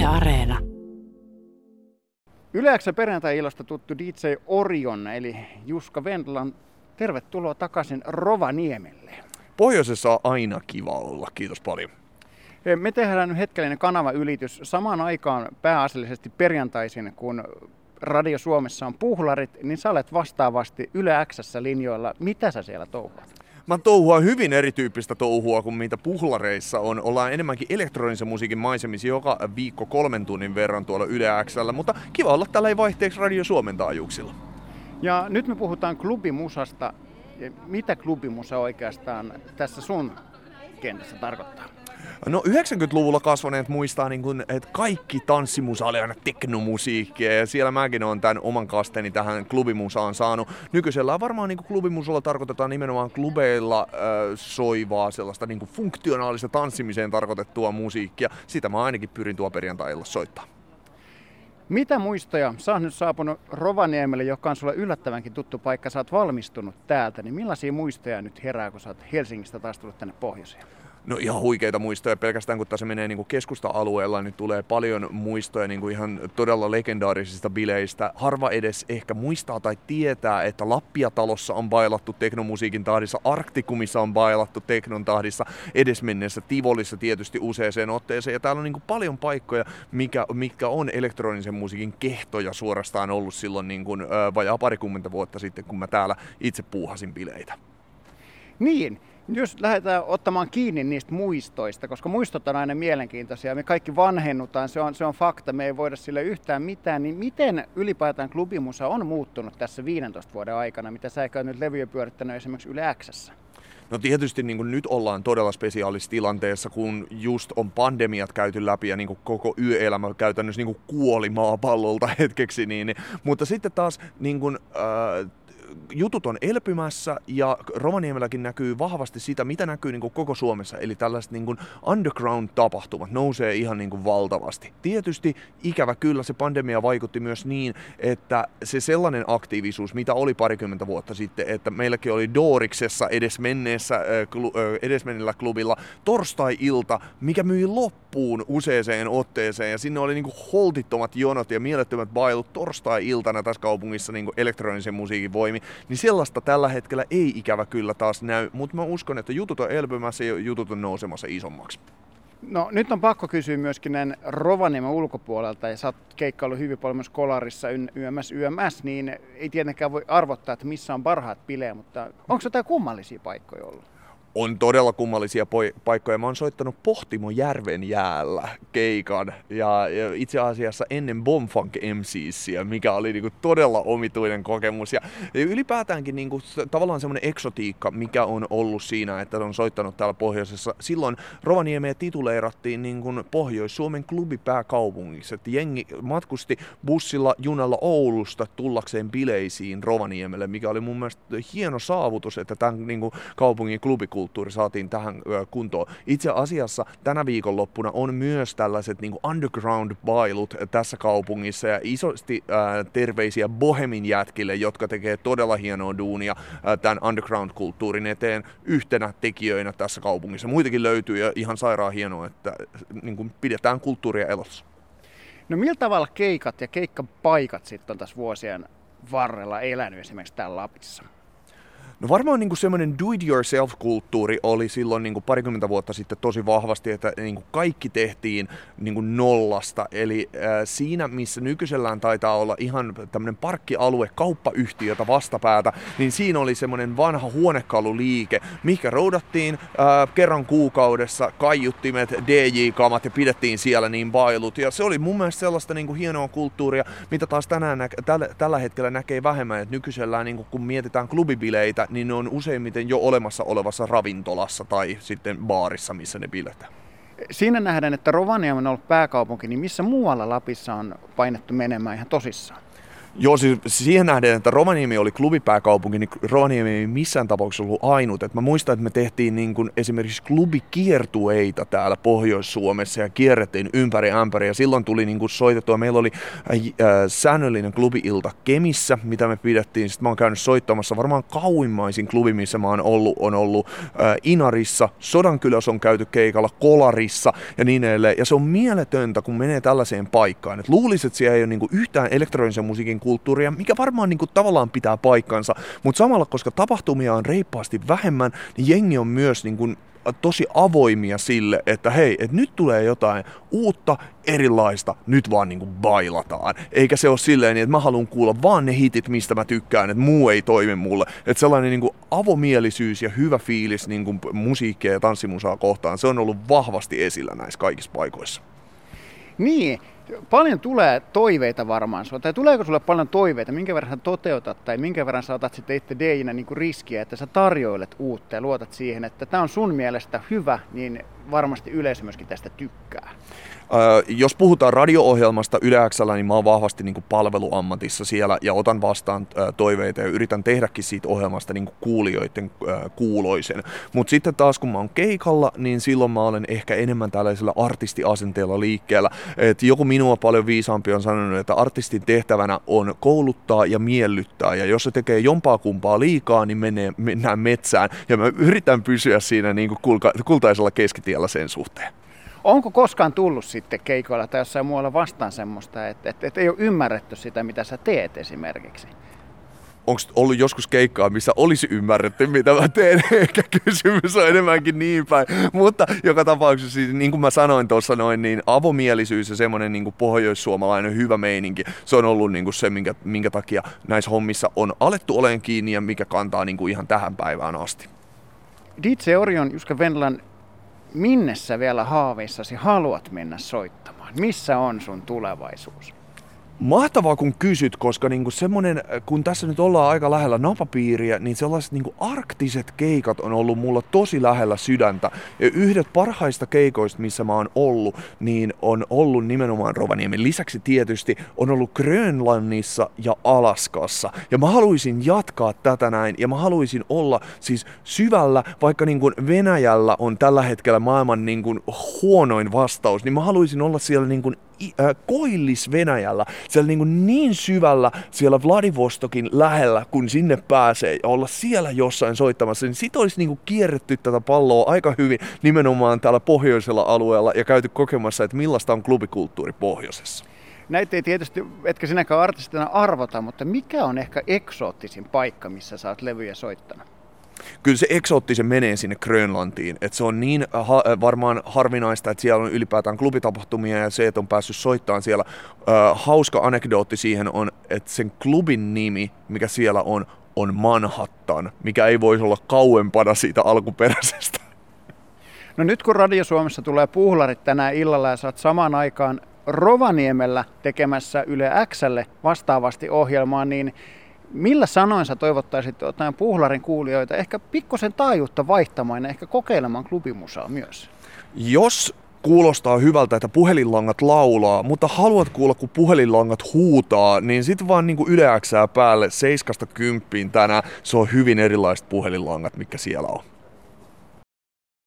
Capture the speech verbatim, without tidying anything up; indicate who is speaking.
Speaker 1: Yle Areena.
Speaker 2: Yle X:n perjantai-illasta tuttu D J Orion eli Juska Wendland. Tervetuloa takaisin Rovaniemelle.
Speaker 3: Pohjoisessa on aina kiva olla, kiitos paljon.
Speaker 2: Me tehdään nyt hetkellinen kanavaylitys samaan aikaan pääasiallisesti perjantaisin, kun Radio Suomessa on puhlarit, niin sä olet vastaavasti Yle X:ssä linjoilla. Mitä sä siellä touhuat?
Speaker 3: Mä touhuan hyvin erityyppistä touhua kuin mitä puhlareissa on. Ollaan enemmänkin elektronisen musiikin maisemissa joka viikko kolmen tunnin verran tuolla Yle X:llä, mutta kiva olla tällä vaihteeksi Radio Suomen taajuuksilla.
Speaker 2: Ja nyt me puhutaan klubimusasta. Mitä klubimusa oikeastaan tässä sun kentässä tarkoittaa?
Speaker 3: No yhdeksänkymmentäluvulla kasvaneet muistaa, niin kun, että kaikki tanssimusa oli aina teknomusiikkia ja siellä mäkin olen tämän oman kasteeni tähän klubimusaan saanut. Nykyisellään varmaan niin klubimusalla tarkoitetaan nimenomaan klubeilla äh, soivaa sellaista niin funktionaalista tanssimiseen tarkoitettua musiikkia. Sitä mä ainakin pyrin tuo perjantai-illalla soittaa.
Speaker 2: Mitä muistoja? Sä oot nyt saapunut Rovaniemelle, joka on sulle yllättävänkin tuttu paikka. Sä oot valmistunut täältä, niin millaisia muistoja nyt herää, kun sä oot Helsingistä taas tullut tänne pohjoiseen?
Speaker 3: No ihan huikeita muistoja. Pelkästään kun tässä menee niin keskusta-alueella, niin tulee paljon muistoja niin kuin ihan todella legendaarisista bileistä. Harva edes ehkä muistaa tai tietää, että Lappia-talossa on bailattu teknomusiikin tahdissa, Arktikumissa on bailattu teknon tahdissa, edesmenneessä Tivolissa tietysti useaseen otteeseen. Ja täällä on niin kuin paljon paikkoja, mikä, mitkä on elektronisen musiikin kehtoja suorastaan ollut silloin niin kuin, ää, vajaa parikymmentä vuotta sitten, kun mä täällä itse puuhasin bileitä.
Speaker 2: Niin. Jos lähdetään ottamaan kiinni niistä muistoista, koska muistot on aina mielenkiintoisia, me kaikki vanhennutaan, se on, se on fakta, me ei voida sille yhtään mitään, niin miten ylipäätään klubimusa on muuttunut tässä viidentoista vuoden aikana, mitä sä oot nyt levyjä pyörittänyt esimerkiksi Yle X:ssä?
Speaker 3: No tietysti niin kuin nyt ollaan todella spesiaalisessa tilanteessa, kun just on pandemiat käyty läpi ja niin kuin koko yöelämä käytännössä niin kuin kuoli maapallolta hetkeksi, niin, niin, mutta sitten taas niin kuin, äh, jutut on elpymässä ja Rovaniemelläkin näkyy vahvasti sitä, mitä näkyy niin kuin koko Suomessa. Eli tällaiset niin kuin underground-tapahtumat nousee ihan niin kuin valtavasti. Tietysti ikävä kyllä se pandemia vaikutti myös niin, että se sellainen aktiivisuus, mitä oli parikymmentä vuotta sitten, että meilläkin oli Dooriksessa edesmenneessä, edesmenneellä klubilla torstai-ilta, mikä myi loppuun useeseen otteeseen ja sinne oli niin kuin holtittomat jonot ja mielettömät bailut torstai-iltana tässä kaupungissa niin kuin elektronisen musiikin voimi. Niin sellaista tällä hetkellä ei ikävä kyllä taas näy, mutta mä uskon, että jutut on elpymässä ja jutut on nousemassa isommaksi.
Speaker 2: No nyt on pakko kysyä myöskin näin Rovaniemen ulkopuolelta, ja sä oot keikkaillut hyvin paljon myös Kolarissa yömäs yömäs, niin ei tietenkään voi arvottaa, että missä on parhaat bileet, mutta onko jotain kummallisia paikkoja ollut?
Speaker 3: On todella kummallisia poi- paikkoja. Mä oon soittanut Pohtimo järven jäällä keikan ja, ja itse asiassa ennen Bomfunk M C:siä, mikä oli niinku todella omituinen kokemus. Ja, ja ylipäätäänkin niinku, tavallaan semmoinen eksotiikka, mikä on ollut siinä, että on soittanut täällä pohjoisessa. Silloin Rovaniemeä tituleerattiin niinku Pohjois-Suomen klubipääkaupungissa. Että jengi matkusti bussilla, junalla Oulusta tullakseen bileisiin Rovaniemelle, mikä oli mun mielestä hieno saavutus, että tämän niinku, kaupungin klubikulttuuri kulttuuri saatiin tähän kuntoon. Itse asiassa tänä viikonloppuna on myös tällaiset niin kuin underground-bailut tässä kaupungissa ja isosti ää, terveisiä Bohemin jätkille, jotka tekee todella hienoa duunia ää, tämän underground-kulttuurin eteen yhtenä tekijöinä tässä kaupungissa. Muitakin löytyy ja ihan sairaan hienoa, että niin kuin pidetään kulttuuria elossa.
Speaker 2: No millä tavalla keikat ja keikkapaikat sitten on tässä vuosien varrella elänyt esimerkiksi täällä Lapissa?
Speaker 3: No varmaan niin kuin semmoinen do-it-yourself-kulttuuri oli silloin niin kuin parikymmentä vuotta sitten tosi vahvasti, että niin kuin kaikki tehtiin niin kuin nollasta. Eli äh, siinä, missä nykyisellään taitaa olla ihan tämmöinen parkkialue, kauppayhtiötä vastapäätä, niin siinä oli semmoinen vanha huonekaluliike, mikä roudattiin äh, kerran kuukaudessa, kaiuttimet, D J-kamat ja pidettiin siellä niin bailut. Ja se oli mun mielestä sellaista niin kuin hienoa kulttuuria, mitä taas tänään nä- tällä, tällä hetkellä näkee vähemmän. Että nykyisellään niin kuin, kun mietitään klubibileitä, niin ne on useimmiten jo olemassa olevassa ravintolassa tai sitten baarissa, missä ne biletään.
Speaker 2: Siinä nähdään, että Rovaniemi on ollut pääkaupunki, niin missä muualla Lapissa on painettu menemään ihan tosissaan?
Speaker 3: Joo, siis siihen nähden, että Rovaniemi oli klubipääkaupunki, niin Rovaniemi ei missään tapauksessa ollut ainut. Et mä muistan, että me tehtiin niin kuin esimerkiksi klubikiertueita täällä Pohjois-Suomessa ja kierrettiin ympäri ämpäri. Ja silloin tuli niin kuin soitettua. Meillä oli äh, säännöllinen klubi-ilta Kemissä, mitä me pidettiin. Sitten mä oon käynyt soittamassa. Varmaan kauimmaisin klubi, missä mä oon ollut, on ollut äh, Inarissa. Sodankylässä on käyty keikalla, Kolarissa ja niin edelleen. Ja se on mieletöntä, kun menee tällaiseen paikkaan. Et luulisin, että siellä ei ole niin kuin yhtään elektronisen musiikin kulttuuria, mikä varmaan niin kuin tavallaan pitää paikkansa, mutta samalla, koska tapahtumia on reippaasti vähemmän, niin jengi on myös niin kuin tosi avoimia sille, että hei, että nyt tulee jotain uutta, erilaista, nyt vaan niin kuin bailataan. Eikä se ole silleen, että mä haluan kuulla vaan ne hitit, mistä mä tykkään, että muu ei toimi mulle. Että sellainen niin kuin avomielisyys ja hyvä fiilis niin kuin musiikkia ja tanssimusaa kohtaan, se on ollut vahvasti esillä näissä kaikissa paikoissa.
Speaker 2: Niin. Paljon tulee toiveita varmaan sulle, tai tuleeko sulle paljon toiveita, minkä verran sä toteutat, tai minkä verran sä otat sitten itse D J:nä niin kuin riskiä, että sä tarjoilet uutta ja luotat siihen, että tämä on sun mielestä hyvä, niin varmasti yleisö myöskin tästä tykkää.
Speaker 3: Öö, jos puhutaan radio-ohjelmasta Yle X:llä, niin mä oon vahvasti niin kuin palveluammatissa siellä ja otan vastaan ö, toiveita ja yritän tehdäkin siitä ohjelmasta niin kuin kuulijoiden ö, kuuloisen. Mutta sitten taas kun mä oon keikalla, niin silloin mä olen ehkä enemmän tällaisella artistiasenteella liikkeellä. Et joku minua paljon viisaampi on sanonut, että artistin tehtävänä on kouluttaa ja miellyttää. Ja jos se tekee jompaa kumpaa liikaa, niin menee, mennään metsään. Ja mä yritän pysyä siinä niin kuin kulka, kultaisella keskitiellä sen suhteen.
Speaker 2: Onko koskaan tullut sitten keikoilla tai jossain muualla vastaan semmoista, että, että, että ei ole ymmärretty sitä, mitä sä teet esimerkiksi?
Speaker 3: Onko ollut joskus keikkaa, missä olisi ymmärretty, mitä mä teen? Ehkä kysymys on enemmänkin niin päin. Mutta joka tapauksessa, siis, niin kuin mä sanoin tuossa noin, niin avomielisyys ja semmoinen niin kuin pohjoissuomalainen hyvä meininki, se on ollut niin kuin se, minkä, minkä takia näissä hommissa on alettu olemaan kiinni ja mikä kantaa niin kuin ihan tähän päivään asti.
Speaker 2: D J Orion, Juska Wendland, minne sä vielä haaveissasi haluat mennä soittamaan? Missä on sun tulevaisuus?
Speaker 3: Mahtavaa kun kysyt, koska niinku semmonen, kun tässä nyt ollaan aika lähellä napapiiriä, niin sellaiset niinku arktiset keikat on ollut mulla tosi lähellä sydäntä. Ja yhdet parhaista keikoista, missä mä oon ollut, niin on ollut nimenomaan Rovaniemen. Lisäksi tietysti on ollut Grönlannissa ja Alaskassa. Ja mä haluaisin jatkaa tätä näin, ja mä haluaisin olla siis syvällä, vaikka niinku Venäjällä on tällä hetkellä maailman niinku huonoin vastaus, niin mä haluaisin olla siellä niinku Koillis-Venäjällä, siellä niin, niin syvällä siellä Vladivostokin lähellä, kun sinne pääsee ja olla siellä jossain soittamassa, niin sit olisi niin kierretty tätä palloa aika hyvin nimenomaan täällä pohjoisella alueella ja käyty kokemassa, että millaista on klubikulttuuri pohjoisessa.
Speaker 2: Näitä ei tietysti, etkä sinäkään artistina arvota, mutta mikä on ehkä eksoottisin paikka, missä sä oot levyjä soittanut?
Speaker 3: Kyllä se eksoottisen menee sinne Grönlantiin, että se on niin ha- varmaan harvinaista, että siellä on ylipäätään klubitapahtumia ja se, että on päässyt soittamaan siellä. Äh, hauska anekdootti siihen on, että sen klubin nimi, mikä siellä on, on Manhattan, mikä ei voisi olla kauempana siitä alkuperäisestä.
Speaker 2: No nyt kun Radio Suomessa tulee puhlarit tänään illalla ja sä oot samaan aikaan Rovaniemellä tekemässä Yle X:lle vastaavasti ohjelmaa, niin millä sanoin sä toivottaisit jotain puhlarin kuulijoita ehkä pikkusen taajuutta vaihtamaan ja ehkä kokeilemaan klubimusaa myös? Jos
Speaker 3: kuulostaa hyvältä, että puhelinlangat laulaa, mutta haluat kuulla, kun puhelinlangat huutaa, niin sit vaan niinku Yle X:ää päälle seiskasta kymppiin tänään. Se on hyvin erilaiset puhelinlangat, mitkä siellä on.